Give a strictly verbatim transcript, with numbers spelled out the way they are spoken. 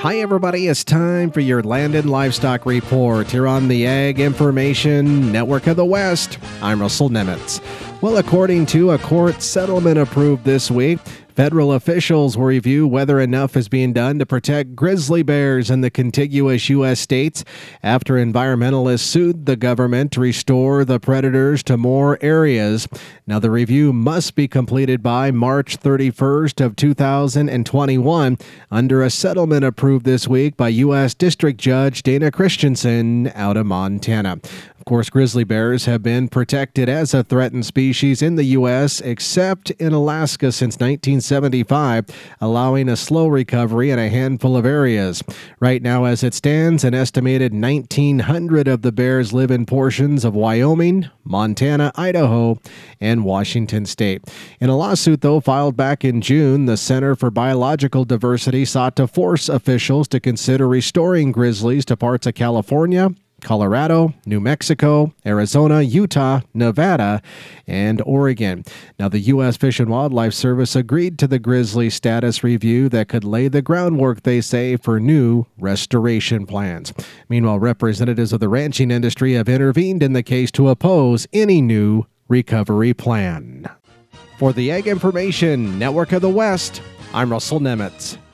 Hi, everybody. It's time for your Land and Livestock Report here on the Ag Information Network of the West. I'm Russell Nemitz. Well, according to a court settlement approved this week, federal officials will review whether enough is being done to protect grizzly bears in the contiguous U S states after environmentalists sued the government to restore the predators to more areas. Now, the review must be completed by March thirty-first of two thousand twenty-one under a settlement approved this week by U S District Judge Dana Christensen out of Montana. Of course, grizzly bears have been protected as a threatened species in the U S, except in Alaska since nineteen seventy-five, allowing a slow recovery in a handful of areas. Right now, as it stands, an estimated nineteen hundred of the bears live in portions of Wyoming, Montana, Idaho, and Washington state. In a lawsuit, though, filed back in June, the Center for Biological Diversity sought to force officials to consider restoring grizzlies to parts of California, Colorado, New Mexico, Arizona, Utah, Nevada, and Oregon. Now, the U S Fish and Wildlife Service agreed to the grizzly status review that could lay the groundwork, they say, for new restoration plans. Meanwhile, representatives of the ranching industry have intervened in the case to oppose any new recovery plan. For the Ag Information Network of the West, I'm Russell Nemitz.